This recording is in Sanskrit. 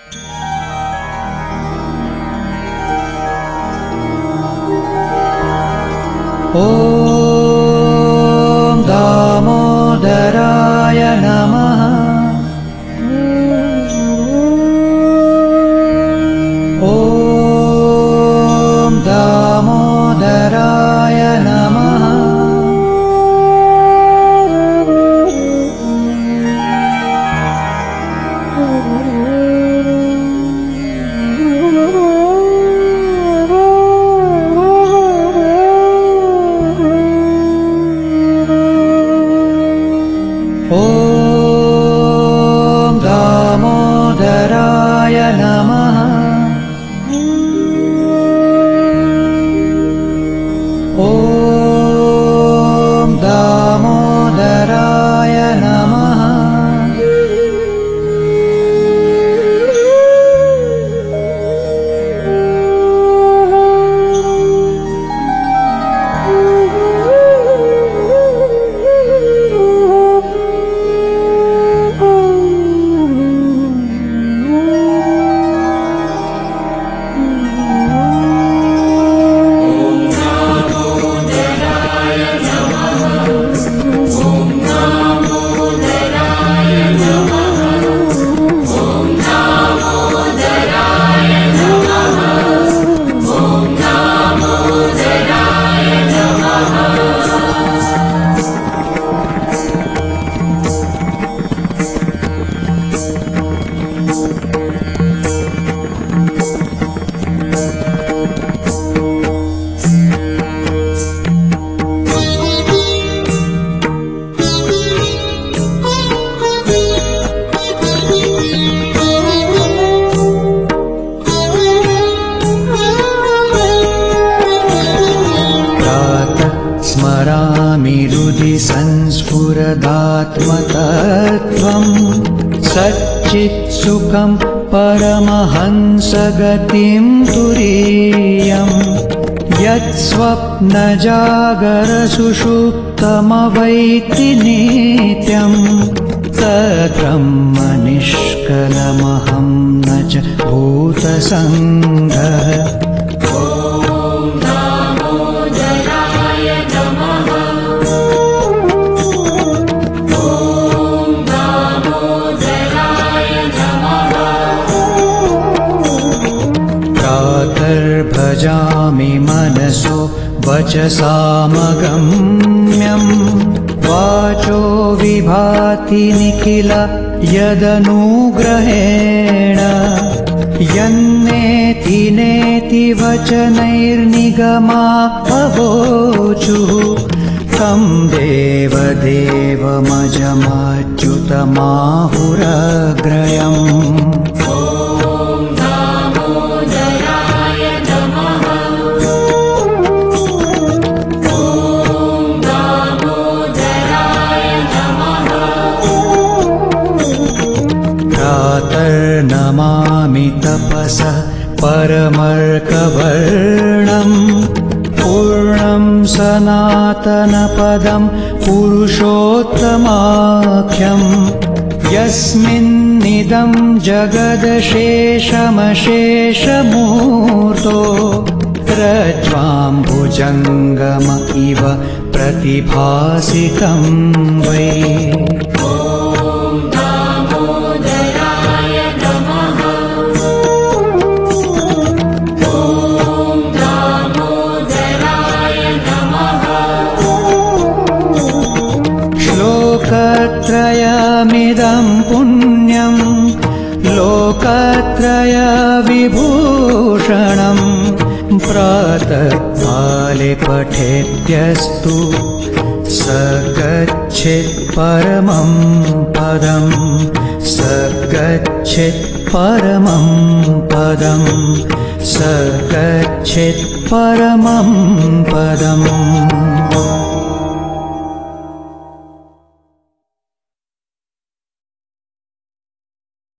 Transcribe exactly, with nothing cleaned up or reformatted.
ॐ दामोदराय नमः। ॐ दामोदराय नमः। ॐ दामोदराय नमः। ॐ दामोदराय नमः। स्मरामि हृदि संस्फुरदात्मतत्त्वं सच्चित्सुखं परमहंसगतिं तुरीयं यत्स्वप्नजागरसुषुप्तमवैति नित्यं तद्ब्रह्म निष्कलमहं न च भूतसङ्गः। भजामि मनसो वचसामगम्यं वाचो विभाति निखिल यदनुग्रहेण यन्नेति नेति वचनैर्निगमा अवोचुः तं देवदेवमजमच्युतमाहुरग्रयम्। नमामि तपसः परमर्कवर्णं पूर्णं सनातनपदं पुरुषोत्तमाख्यं यस्मिन्निदं जगदशेषमशेषमूर्तो रज्ज्वाम्बुजङ्गम इव प्रतिभासितं वै। लोकत्रयमिदं पुण्यं लोकत्रयविभूषणं प्रातःकाले पठेद्यस्तु स गच्छेत् परमं पदं स गच्छेत् परमं पदं स गच्छेत् परमं पदम्।